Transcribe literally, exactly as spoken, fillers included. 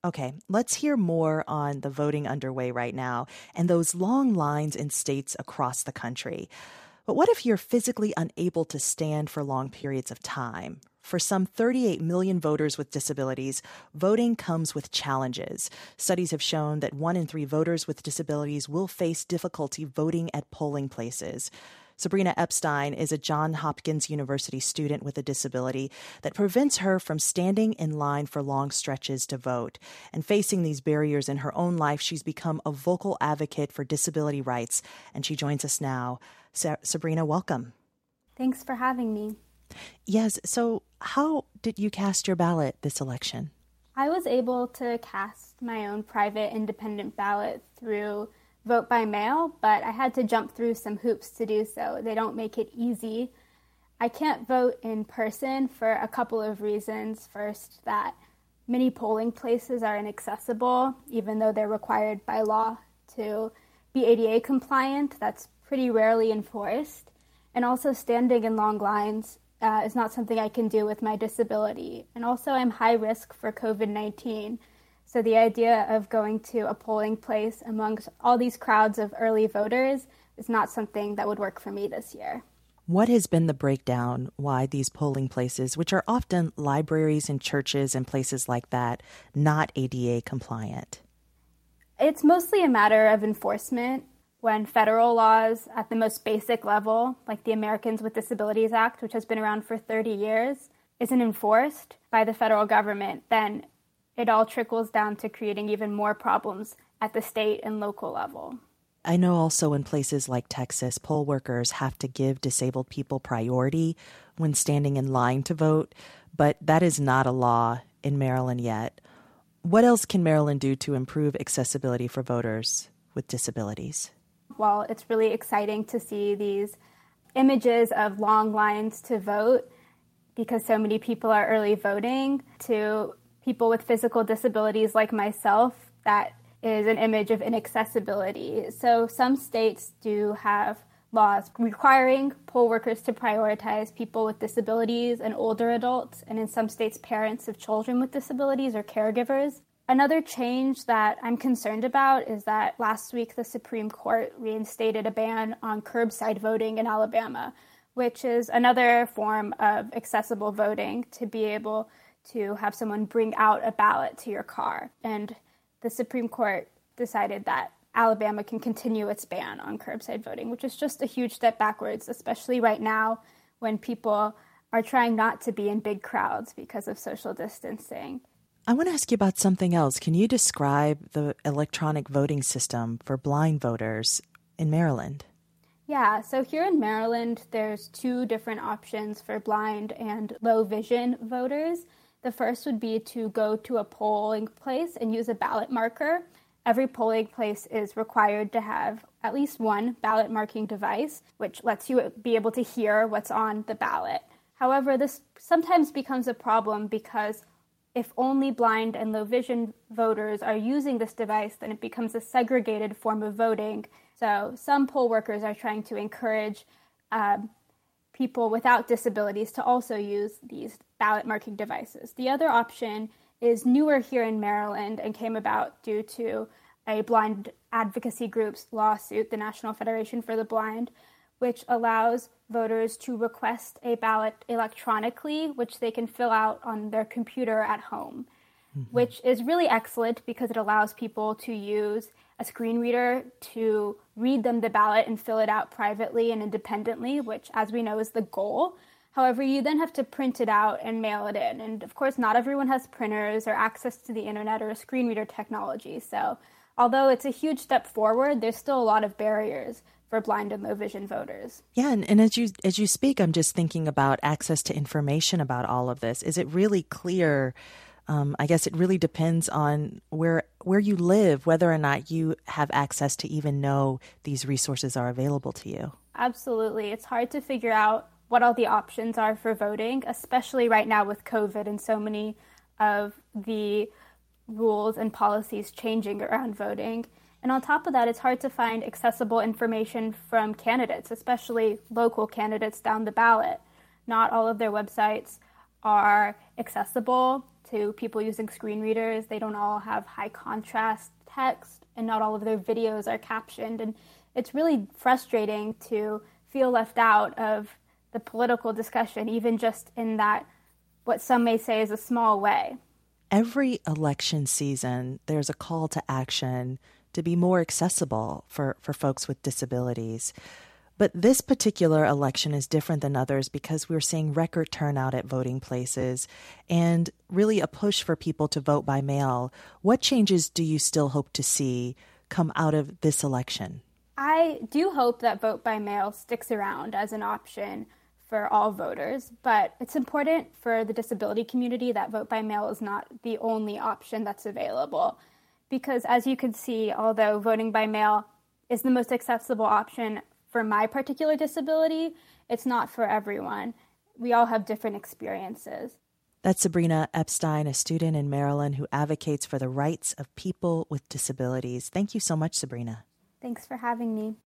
Okay, let's hear more on the voting underway right now and those long lines in states across the country. But what if you're physically unable to stand for long periods of time? For some thirty-eight million voters with disabilities, voting comes with challenges. Studies have shown that one in three voters with disabilities will face difficulty voting at polling places. Sabrina Epstein is a Johns Hopkins University student with a disability that prevents her from standing in line for long stretches to vote. And facing these barriers in her own life, she's become a vocal advocate for disability rights, and she joins us now. Sa- Sabrina, welcome. Thanks for having me. Yes, so how did you cast your ballot this election? I was able to cast my own private independent ballot through vote by mail, but I had to jump through some hoops to do so. They don't make it easy. I can't vote in person for a couple of reasons. First, that many polling places are inaccessible, even though they're required by law to be A D A compliant. That's pretty rarely enforced. And also, standing in long lines uh, is not something I can do with my disability. And also, I'm high risk for covid nineteen. So the idea of going to a polling place amongst all these crowds of early voters is not something that would work for me this year. What has been the breakdown why these polling places, which are often libraries and churches and places like that, not A D A compliant? It's mostly a matter of enforcement. When federal laws at the most basic level, like the Americans with Disabilities Act, which has been around for thirty years, isn't enforced by the federal government, then it all trickles down to creating even more problems at the state and local level. I know also in places like Texas, poll workers have to give disabled people priority when standing in line to vote, but that is not a law in Maryland yet. What else can Maryland do to improve accessibility for voters with disabilities? While it's really exciting to see these images of long lines to vote because so many people are early voting, to people with physical disabilities like myself, that is an image of inaccessibility. So some states do have laws requiring poll workers to prioritize people with disabilities and older adults, and in some states, parents of children with disabilities or caregivers. Another change that I'm concerned about is that last week the Supreme Court reinstated a ban on curbside voting in Alabama, which is another form of accessible voting, to be able to have someone bring out a ballot to your car. And the Supreme Court decided that Alabama can continue its ban on curbside voting, which is just a huge step backwards, especially right now when people are trying not to be in big crowds because of social distancing. I want to ask you about something else. Can you describe the electronic voting system for blind voters in Maryland? Yeah, so here in Maryland, there's two different options for blind and low vision voters. The first would be to go to a polling place and use a ballot marker. Every polling place is required to have at least one ballot marking device, which lets you be able to hear what's on the ballot. However, this sometimes becomes a problem because if only blind and low vision voters are using this device, then it becomes a segregated form of voting. So some poll workers are trying to encourage um, people without disabilities to also use these ballot marking devices. The other option is newer here in Maryland and came about due to a blind advocacy group's lawsuit, the National Federation for the Blind, which allows voters to request a ballot electronically, which they can fill out on their computer at home, mm-hmm. which is really excellent because it allows people to use a screen reader to read them the ballot and fill it out privately and independently, which, as we know, is the goal. However, you then have to print it out and mail it in. And of course, not everyone has printers or access to the internet or a screen reader technology. So although it's a huge step forward, there's still a lot of barriers for blind and low vision voters. Yeah, and, and as you as you speak, I'm just thinking about access to information about all of this. Is it really clear? Um, I guess it really depends on where where you live, whether or not you have access to even know these resources are available to you. Absolutely. It's hard to figure out what all the options are for voting, especially right now with COVID and so many of the rules and policies changing around voting. And on top of that, it's hard to find accessible information from candidates, especially local candidates down the ballot. Not all of their websites are accessible to people using screen readers. They don't all have high contrast text, and not all of their videos are captioned. And it's really frustrating to feel left out of the political discussion, even just in that what some may say is a small way. Every election season, there's a call to action to be more accessible for, for folks with disabilities. But this particular election is different than others because we're seeing record turnout at voting places and really a push for people to vote by mail. What changes do you still hope to see come out of this election? I do hope that vote by mail sticks around as an option for all voters, but it's important for the disability community that vote by mail is not the only option that's available. Because as you can see, although voting by mail is the most accessible option for my particular disability, it's not for everyone. We all have different experiences. That's Sabrina Epstein, a student in Maryland who advocates for the rights of people with disabilities. Thank you so much, Sabrina. Thanks for having me.